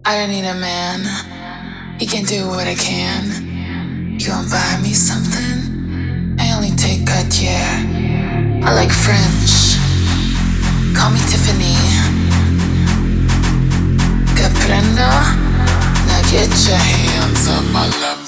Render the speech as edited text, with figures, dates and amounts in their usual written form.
I don't need a man. He can do what I can. You wanna buy me something? I only take Cartier. I like French. Call me Tiffany. Que prenda? Now get your hands up, my love.